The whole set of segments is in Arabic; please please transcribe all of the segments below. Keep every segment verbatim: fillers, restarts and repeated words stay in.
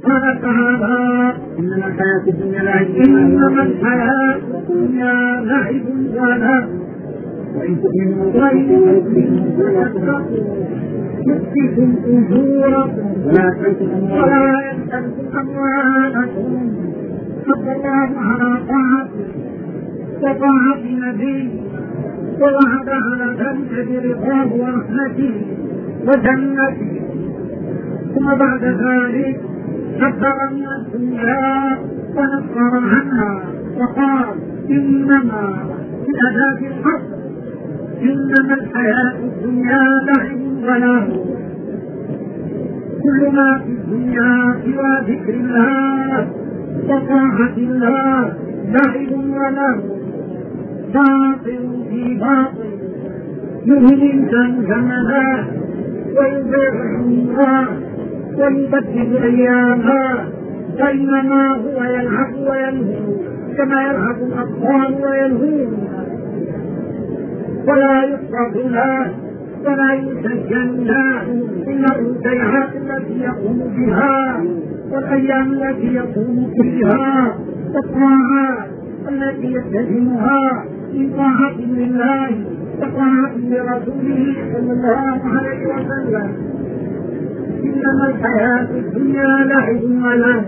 قال تعالى إنما الحياة الدنيا لعب إنما الحياة الدنيا لعب ولا وإن تؤمنوا يؤتكم أجوركم ولا يسألكم أموالكم. حتى الله على طاعته وطاعة النبي ووعد على ذلك برضاه ورحمته وجنته. ثم بعد ذلك حذر من الدنيا ونفر عنها وقال إنما في أداة الحق إنما الحياة الدنيا لعب ولهو. كل ما في الدنيا سوى ذكر الله وطاعة الله لعب ولهو باطل في باطل يهدي الإنسان جملا ويضيع الله ويبدل أيامها بينما هو يلعب ويلهو كما يلعب الأطفال ويلهون ولا يفرض له ولا يسجن له إلا الضيعات التي يقوم بها والأيام التي يقوم فيها والطاعات التي يلتزمها من طاعة لله وطاعة لرسوله صلى الله عليه وسلم. إنما الحياة الدنيا لعب ولهو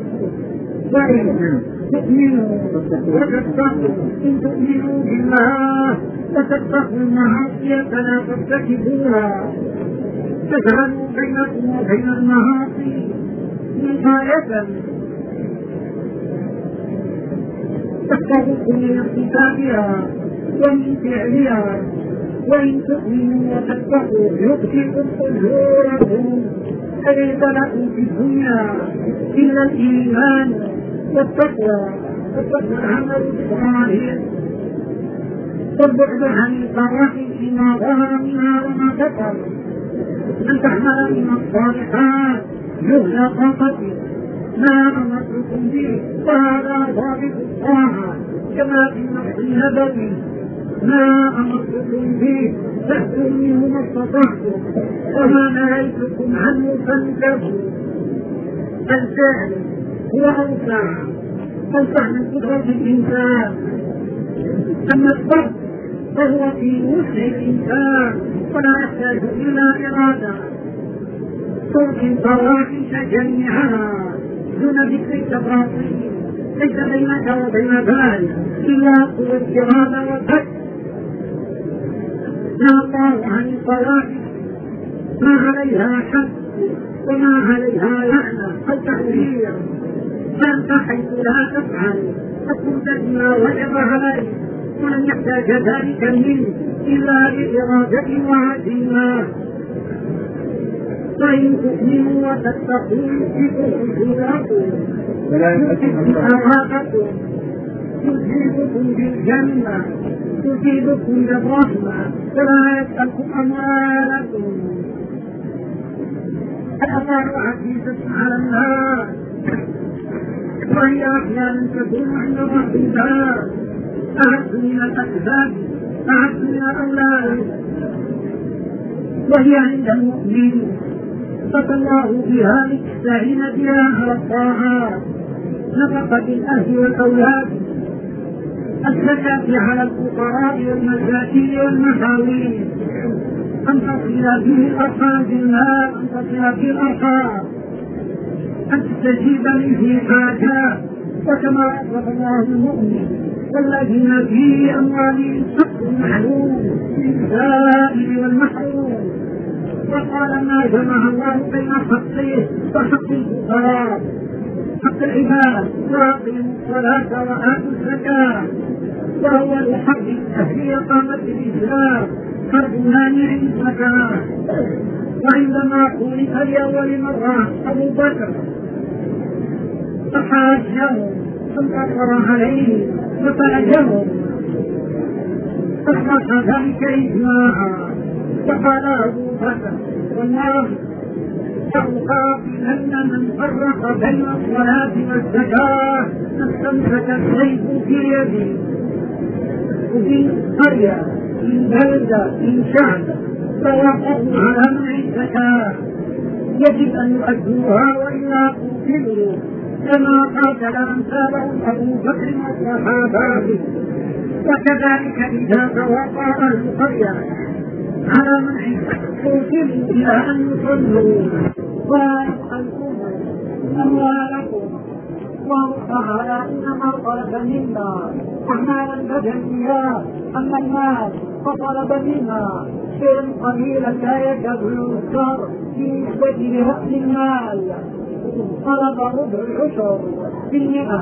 وإن تؤمنوا وتتقوا إن تؤمنوا بالله وتتقوا المعاصي فلا ترتكبوها تجعلوا بينكم وبين المعاصي وقاية تحفظكم من ارتكابها ومن فعلها. وإن تؤمنوا وتتقوا يؤتكم أجوركم فليس لكم في الدنيا إلا الإيمان والتقوى والتقوى العمل الصالح والبعد عن الفواحش فيما ظهر منها وما بطن أن تعمل من الصالحات يهلى طاقته ما أمرتكم به وهذا ضابط الطاعة كما في النص النبوي ما أمرتكم به فأتوا منه ما استطعتم وما نهيتكم عنه فانتهوا. الفعل هو أوسع أوسع من قدرة الإنسان، أما الضبط فهو في وسع الإنسان ولا يحتاج إلى إرادة. ترك الفواحش جميعها دون ذكر التفاصيل ليس بينك وبين ذلك إلا قوة الإرادة والفكر. نهى الله عن الفواحش ما عليها حد وما عليها لعنة أو تحذير، فأنت حيث لا تفعل فكنت بما وجب عليك ولن يحتاج ذلك منه إلا بإرادة وعزيمة. وإن تؤمنوا وتتقوا يؤتكم أجوركم يؤتكم ثوابكم يجيبكم بالجنة يجيبكم بالرحمة ولا يسألكم أموالكم. الأموال عزيزة على الناس وهي أحيانا تكون عند الرحمة أعز من الأسباب أعز من الأولاد، وهي عند المؤمن فتى الله بها لتستعين بها على الطاعات نفقة الأهل والأولاد، الزكاة على الفقراء والمساكين والمحاوين، أن تصل به الأرحام بالمال، أن تصل به الأرحام، أن تستجيب به حاجات. وكما أطلق الله المؤمن والذين في أموالهم حق معلوم للسائل والمحروم، وقال ما جمع الله بين حقه وحق الفقراء حق العباد وأقيموا الصلاة وآتوا الزكاة، وهو الحق في إقامة الإسلام حرب مانع الزكاة. وعندما خلق لأول مرة أبو بكر فحاجه فانتصر عليه وفلجه أصبح ذلك إجماعا. فقال أبو بكر والله لأقاتلن من فرق بين الصلاة والزكاة استمسك السيف في يدي. وفي قرية من بلدة من شعب توقفوا على منع الزكاة يجب أن يؤدوها وإلا قتلوا كما قاتل أمثالهم أبو بكر والصحابة. وكذلك إذا تواطأ أهل قرية على منع قتلوا إلى أن يصلوا ويسألكم أموالكم. الله تعالى إنما طلب منا أعمالا بدنية، أما الناس فطلب منا شيئا قليلا لا يكاد يذكر في نسبة لرأس المال، طلب ربع العشر بالمئة.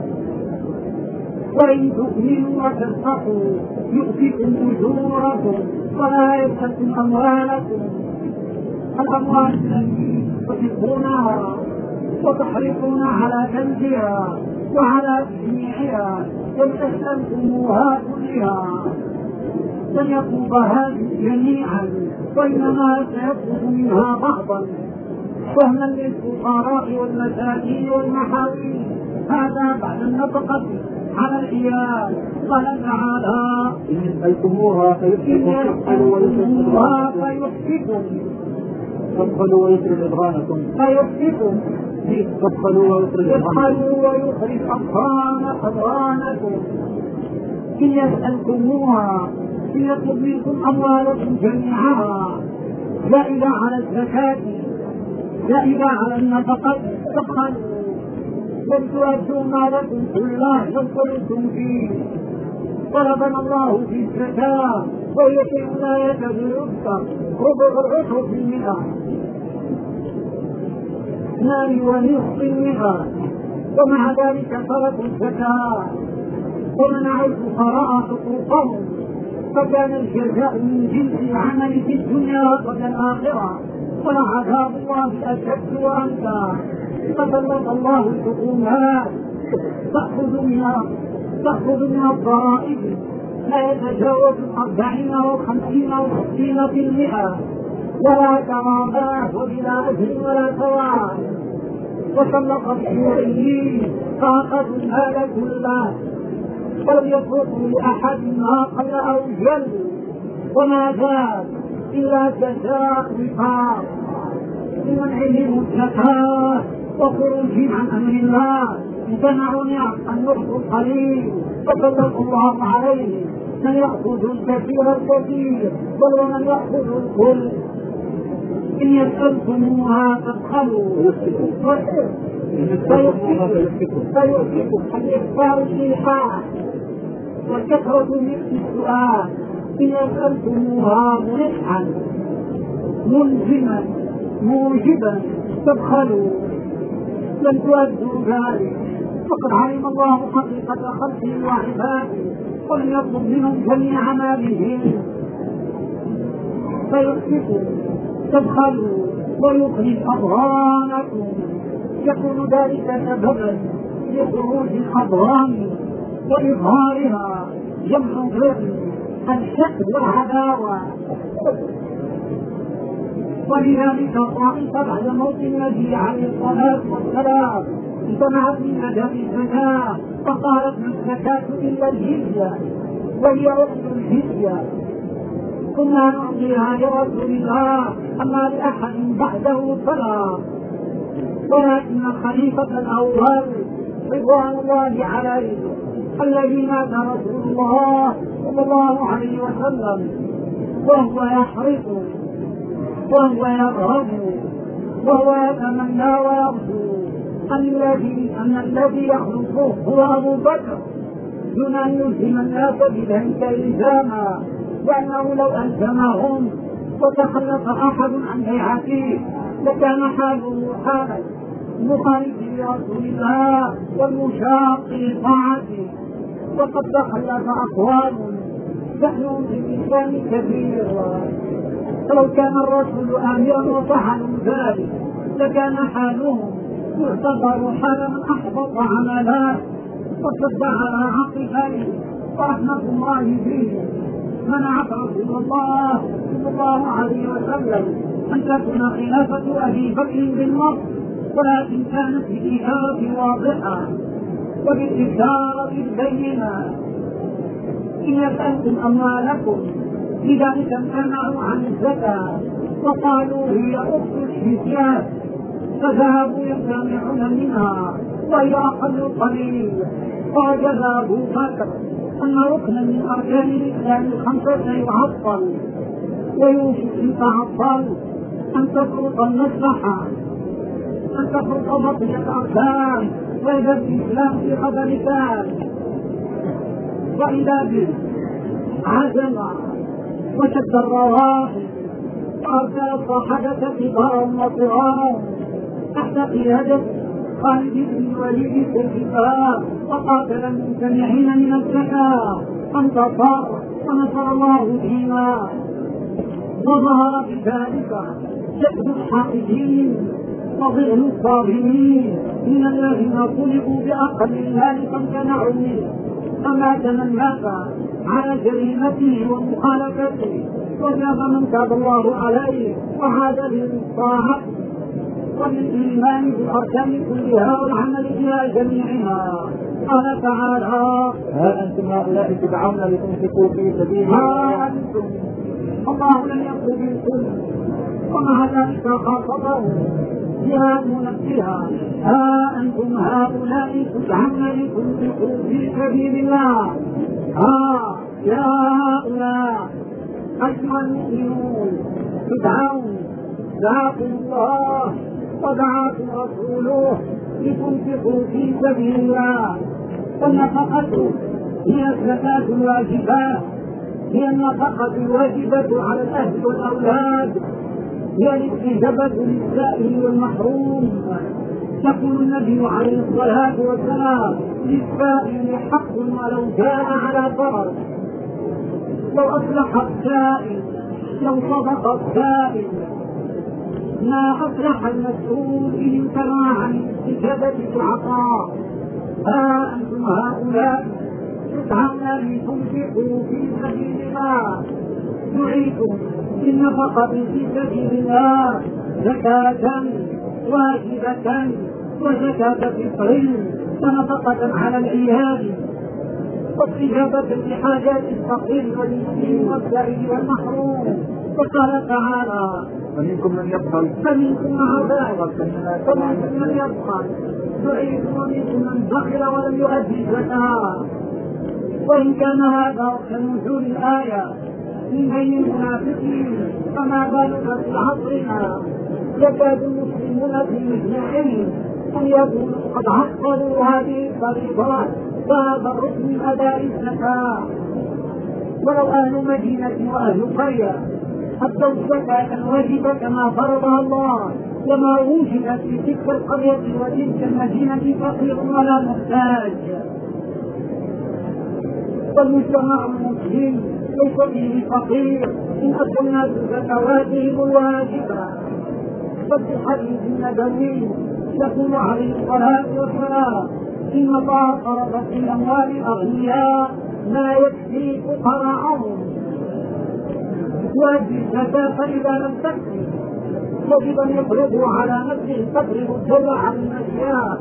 وإن تؤمنوا وتتقوا يؤتكم أجوركم ولا يسألكم أموالكم. الأموال التي تحبونها وتحرصون على كنزها وعلى تجميعها وتسألكموها كلها لن يطلبها جميعا، وإنما سيطلب منها بعضا فهما للفقراء والمساكين والمحاوين. هذا بعد النفقة على العيال. قال تعالى إن يسألكموها فيحفكم تبخلوا ويخرج أضغانكم فيحفكم تبخلوا ويخرج أضغانكم. إن يسألكموها إن يطلب منكم أموالكم جميعها زائدة على الزكاة زائدة على النفقة تبخلوا لن تؤدوا مالكم كله لن قلتم فيه. طلبنا الله في الزكاة وهي شيء لا يكاد يذكر، ربع العشر في المئة، اثنان ونصف المئة، ومع ذلك تركوا الزكاة ومنعوا الفقراء حقوقهم، فكان الجزاء من جنس العمل في الدنيا قبل الآخرة، ولعذاب الله أشد وأنكى. فسلط الله الحكومات تأخذ من تأخذ من الضرائب لا يتجاوز الأربعين والخمسين والستين في المئة، ولا كرامات وبلا أجر ولا ثواب. وسلط الشيوعيين فأخذوا المال كله ولم يتركوا لأحد ما قل أو جل، وما زاد إلا جزاء وفاق لمنعهم الزكاة وخروجهم عن أمر الله. امتنعوا النصف القليل فسلط الله عليه من يأخذ الكثير الكثير بل ومن يأخذ الكل. إن يسألكموها تبخلوا فيؤتكم الإخبار الإيحاء والكثرة من السؤال. إن يسألكموها ملحا ملزما موجبا تبخلوا لن تؤدوا ذلك، فقد علم الله حقيقة خلقه وعباده ولم يطلب منهم جميع مالهم. فيؤتكم تبخلوا ويخرج أضغانكم، يكون ذلك سببا لخروج الأضغان وإظهارها جمع غير الشك والعداوة. ولذلك طائفة بعد موت النبي عليه الصلاة والسلام امتنعت من أداء الزكاة فقالت ما الزكاة إلا الجزية وهي أصل الجزية، كنا نعطيها لرسول الله أما لأحد بعده فلا. ولكن الخليفة الأول رضوان الله عليه الذي مات رسول الله صلى الله عليه وسلم وهو يحرص وهو يرغب وهو يتمنى ويرجو الذي أن الذي يخلصه هو أبو بكر دون أن يلزم الناس بذلك إلزاما، لأنه لو ألزمهم وتخلف أحد عن بيعته لكان حاله حالا المخالف لرسول الله والمشاق لطاعته. وقد تخلف أقوام شأنهم في الإسلام كبير، فلو كان الرسول آمرا وفعلوا ذلك لكان حالهم يعتبر حال من أحبط عمله وصد على عقبه. ورحمة الله به منعت رسول الله صلى الله عليه وسلم أن تكون خلافة أبي بكر بالنص، ولكن كانت بالإشارة واضحة وبالإشارة البينة. إن يسألكم أموالكم لذلك امتنعوا عن الزكاة وقالوا هي أخت الحجاج، فذهبوا يستمعون منها وهي أقل قليل. فوجد أبو بكر أن ركنا من أركان الإسلام الخمسة يعطل، ويوشك إن تعطل أن تفرط المصلحة، أن تفرط بقية الأركان، وإذا الإسلام في قدر ذلك. وإذا به عزم وشد الرواحل وأرسل الصحابة كبارا وصغارا تحت قيادة خالد بن الوليد في الكتاب، وقاتل المجتمعين من الزكاة، فانتصر ونصر الله دينا. وظهر بذلك شد الحاقدين وظلم الظالمين من الذين خلقوا بأقل المال فامتنعوا منه، فمات من مات على جريمته ومخالفته، وجاب من تاب الله عليه وعاد للطاعة وللإيمان بالأركان كلها والعمل بها جميعها. قال تعالى: ها أنتم هؤلاء تدعون لتنفقوا في سبيل الله. أنتم الله لم يقل منكم، ومع ذلك خاطبه جهاد منبهة: ها أنتم هؤلاء تدعون لتنفقوا في سبيل الله. ها يا هؤلاء أيها المؤمنون تدعون، دعاكم الله ودعاكم رسوله لتنفقوا في سبيل الله. والنفقة هي الزكاة الواجبة، هي النفقة الواجبة على الأهل والأولاد، هي الاستجابة للسائل والمحروم. يقول النبي عليه الصلاة والسلام: للسائل حق ولو كان على فرض. لو أصلح السائل، لو صدق السائل، ما أصلح المسؤول إن امتنع عن الاستجابة العطاء. ها أنتم هؤلاء تدعون لتنفقوا في سبيل الله، دعيتم بالنفقة في سبيل الله زكاة واجبة وزكاة فطر ونفقة على العيال واستجابة لحاجات الفقير والمسكين والسائل والمحروم. وقال تعالى: فمنكم من يبخل فمنكم مع ذلك فمنكم من يبخل دعيتم ومنكم من بخل ولم يؤدي الزكاة. وإن كان هذا كنزول الآية من بين المنافقين، فما بالك في عصرنا يكاد المسلمون في مجمعهم أن يكونوا قد عطلوا هذه الفريضات وهذا الركن من أداء الزكاة. ولو أهل مدينة وأهل قرية أدوا الزكاة الواجبة كما فرضها الله لما وجد في تلك القرية وتلك المدينة فقير ولا محتاج. والمجتمع المسلم ليس فيه فقير إن أدى الناس زكواتهم الواجبة. وفي الحديث النبوي يقول عليه الصلاة والسلام: إن الله فرض في أموال الأغنياء ما يكفي فقراءهم، يؤدي الزكاة فإذا لم تكفي يجب أن يفرضه على نفسه تفرض الضر عن الأشياء.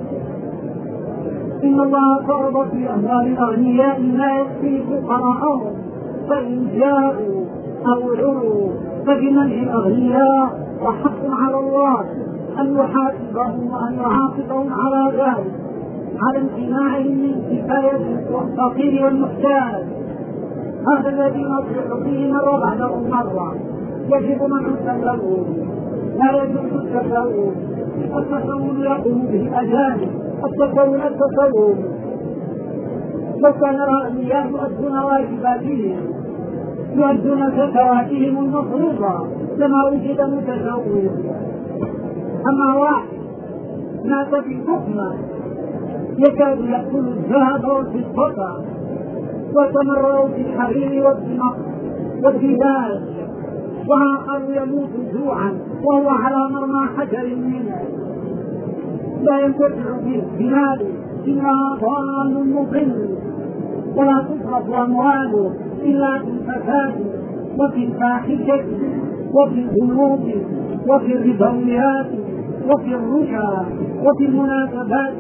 إن الله فرض في أموال الأغنياء ما يكفي فقراءهم، فإن جاءوا أو عروا فبمنع الأغنياء، وحق على الله أن يحاسبهم وأن يعاقبهم على ذلك، على امتناعهم من كفاية الفقير والمحتاج. هذا الذي نصرح فيه مرة بعد مرة. يجب منع التسول، لا يجوز التسول. التسول يقوم به الأجانب، التسول التسول. لو كان الأغنياء يؤدون واجباتهم، يؤدون زكواتهم المفروضة، لما وجد متسول. أما واحد مات في تهمة يكاد يأكل الذهب والفضة وتمرر في الحرير والدباج، وآخر يموت جوعا وهو على مرمى حجر منه، لا ينتفع بماله إلا ضال مضل، ولا تصرف أمواله إلا في الفساد وفي الفاحشة وفي الذنوب وفي الربويات وفي الرشا وفي المناسبات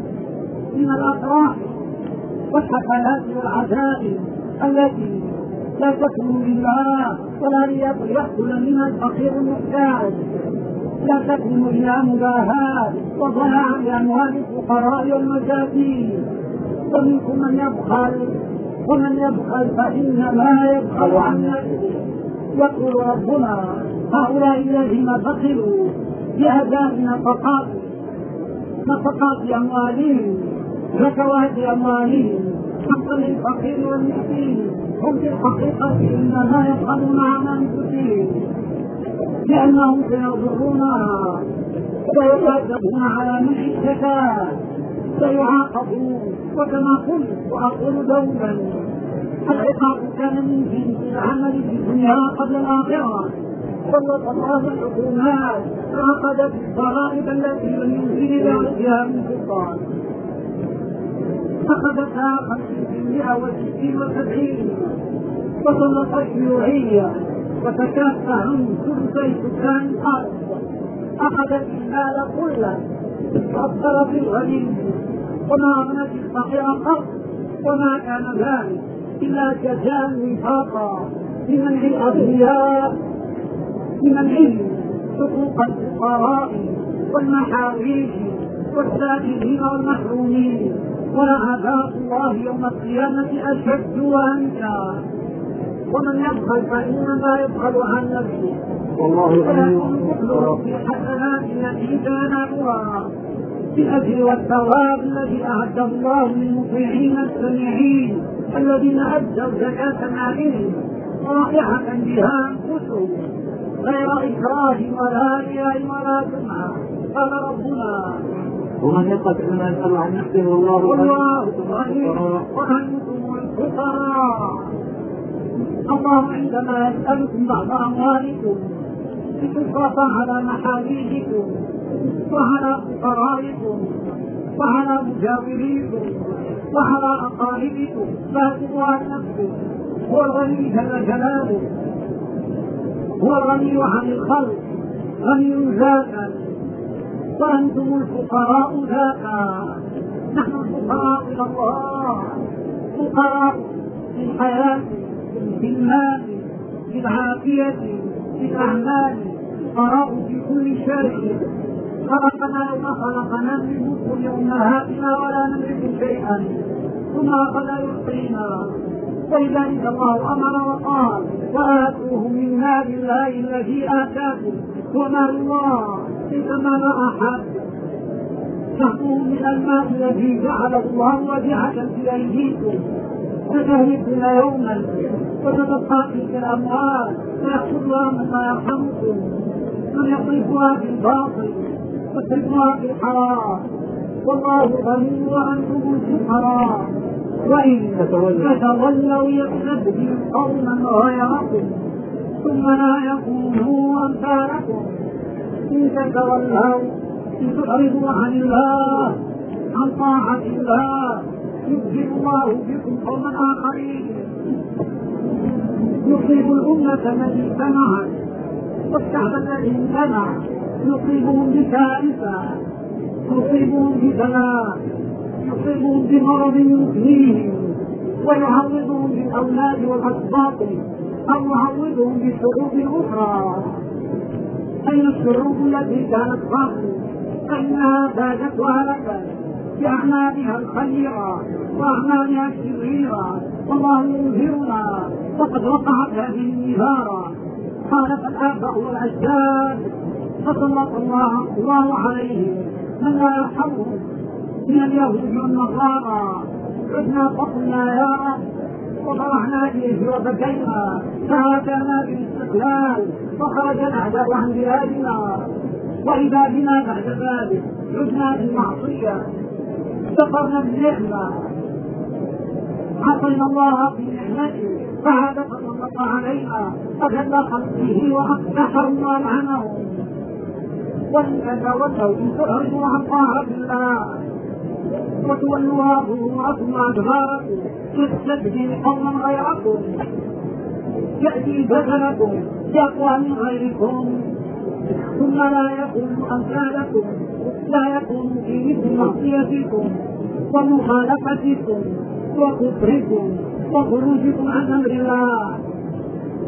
من الأفراح والحفلات والعزائم التي لا تكونوا لله ولا ليأكل من الفقير المحتاج، لا تكونوا إلى مباهاة وضياع لأموال الفقراء والمساكين. ومنكم من يبخل، ومن يبخل فإنما يبخل عن نفسه. يقول ربنا هؤلاء الذين بخلوا بأداء نفقات نفقات أموالهم زكوات أموالهم حقا للفقير والمسكين، هم في الحقيقة إنما يبخلون عن أنفسهم، لأنهم سيضرونها ويعاقبون على منع الزكاة، سيعاقبون. وكما قلت وأقول دوما، العقاب كان من جنس العمل في الدنيا قبل الآخرة. سلط الله الحكومات عقدت الضرائب التي لم يمكن لها من سلطان، أخذتها خمسمائة وستين وسبعين، وسلط الشيوعية وتكافأهم ثلثي سكان الأرض، أخذت المال كله وأثرت الغني وما أغنت الفقير قط، وما كان ذلك إلا جزاء وفاقا لمنع الأغنياء بمنعهم حقوق الفقراء والمحاويج والسائلين والمحرومين. ولعذاب الله يوم القيامة أشد وأنكى. ومن يبخل فإنما يبخل عن نفسه، ولكن يبخل في الحسنات التي تنالها بالأجر والثواب الذي أعد الله للمطيعين السميعين الذين أدوا زكاة مالهم رائحة بها أنفسهم غير إكراه ولا رياء ولا سمعة. قال ربنا ومن يبخل فإنما يبخل عن نفسه والله غني وأنتم الفقراء. الله عندما يسألكم بعض أموالكم لتصرف على محاليجكم وعلى فقرائكم وعلى مجاوريكم وعلى أقاربكم فاتوا عن نفسه. هو الغني جل جلاله، هو الغني عن الخلق، غني ذاتا، وأنتم الفقراء ذاتا. نحن الفقراء إلى الله، فقراء في الحياة، في المال، في العافية، في الأعمال، فقراء في كل شيء. خلقنا يوم خلقنا من بطون أمهاتنا ولا نملك شيئا، ثم أخذ يعطينا. ولذلك الله أمر وقال وآتوه من مال الله الذي آتاكم، ومال الله ليس مال أحد. تأخذوا من المال الذي جعله الله وديعة في أيديكم، فتهلكون يوما وتتبقى تلك الأموال فيأخذها من لا يرحمكم، من يصرفها في الباطل ويصرفها في الحرام. والله غني وأنتم الفقراء، وإن تتولوا يستبدل قوما غيركم ثم لا يكونوا أمثالكم. إن تتولوا إن تعرضوا عن الله عن طاعة الله يبدل الله بكم قوما آخرين. يصيب الأمة التي اجتمعت والشعب الذي امتنع، يصيبهم بكارثة، يصيبهم ببلاء، يصيبهم بمرض يؤذيهم، ويعوضهم بالأولاد والأسباط، أو يعوضهم بالشعوب الأخرى. أين الشعوب التي كانت قبل فإنها فاتت وهلكت بأعمالها الخيرة وأعمالها الشريرة، والله ينذرنا وقد وقعت هذه النذارة. خالف الآباء والأجداد فسلط الله الله عليهم من لا يرحمهم من اليهود والنصارى. عدنا فقلنا يا رب وفرحنا به وبكينا فهاتنا بالاستقلال وخرج الأعداء عن بلادنا، وإذا بنا بعد ذلك عدنا بالمعصية كفرنا بالنعمة، عصينا الله في نعمته فهذا تسلط علينا أذل خلقه وأقبحهم ولعنهم. وإن تتولوا إن تعرضوا عن طاعة الله وتولوها ظهوركم وأدباركم يستبدل قوما غيركم، يأتي بدلكم بأقوام غيركم ثم لا يكون أمثالكم، لا يكون في مثل معصيتكم ومخالفتكم وكفركم وخروجكم عن أمر الله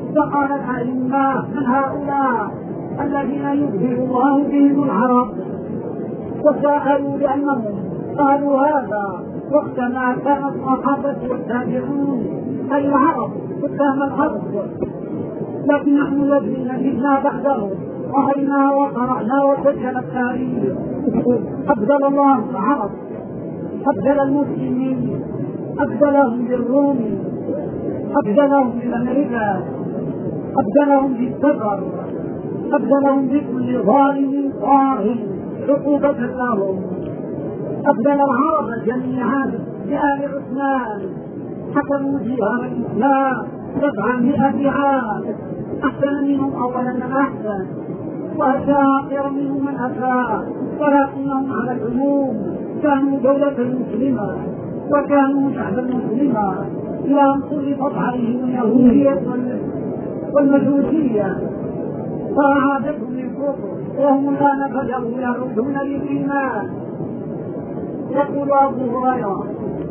فقال الأئمة من هؤلاء الذين يبهر الله بهم العرب، وسألوا لأنهم قالوا هذا وقتما كان الصحابة والتابعون أي العرب قدام الأرض، لكن نحن الذين جئنا بعدهم رأينا وقرأنا وسجل التاريخ. أبدل الله العرب، أبدل المسلمين، أبدلهم بالروم، أبدلهم بالأمريكا، أبدلهم بالسفر، أبدلهم بكل ظالم طاغٍ عقوبة لهم. أبدل العرب جميعا بآل عثمان، حكموا ديار الإسلام سبعمائة عام، أحسن منهم أولا من أحسن، وأشاطر منهم من أساء، ولكنهم على العموم كانوا دولة مسلمة وكانوا شعبا مسلما، إلى أن سلطت عليهم اليهودية والمجوسية فأعادتهم للكفر، وهم الآن بدأوا يردون للإيمان. يقول أبو هريرة: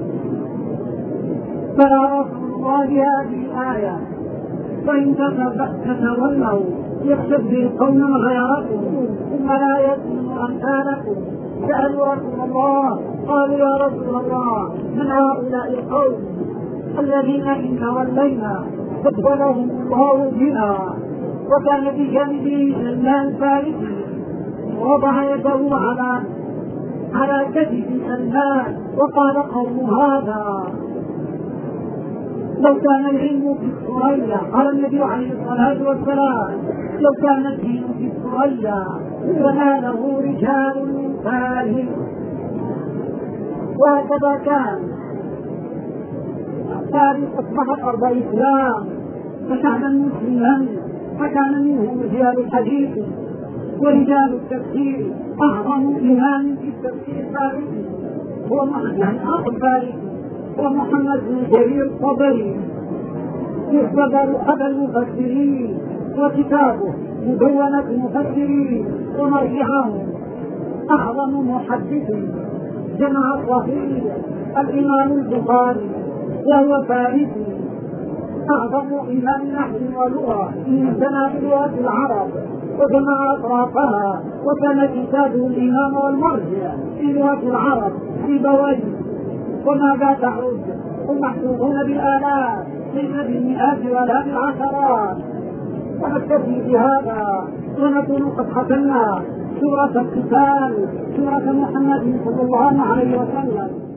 فلا رسول الله هذه الآية فإن تتولوا يستبدل قوما غيركم ثم لا يكونوا أمثالكم. سألوا رسول الله قالوا: يا رسول الله من هؤلاء القوم الذين إن تولينا فضلهم الله بنا؟ وكان بجانبه سلمان الفارسي وضع يده على على كتف سلمان وقال: قوم هذا لو كان العلم في الثريا، قال النبي عليه الصلاة والسلام: لو كان الدين في الثريا فما له رجال من فارس. وهكذا كان فارس أصبحت أرض إسلام فشعبا مسلما، فكان منه رجال الحديث ورجال التفسير. أعظم إمام في التفسير الفارسي هو يعني أخو الفارسي ومحمد بن جرير الطبري، يعتبر أبا المفسرين، وكتابه مدونة المفسرين ومرجعهم. أعظم محدث جمع الصحيح الإمام البخاري وهو فارسي. أعظم إمام نحو ولغة من سنة لغة العرب وجمع أطرافها، وكان كتابه الإمام والمرجع في لغة العرب في بوادي. وماذا تعود؟ هم محسوبون بالآلاف ليس بالمئات ولا بالعشرات. ونكتفي بهذا ونكون قد ختمنا سورة القتال، سورة محمد صلى الله عليه وسلم.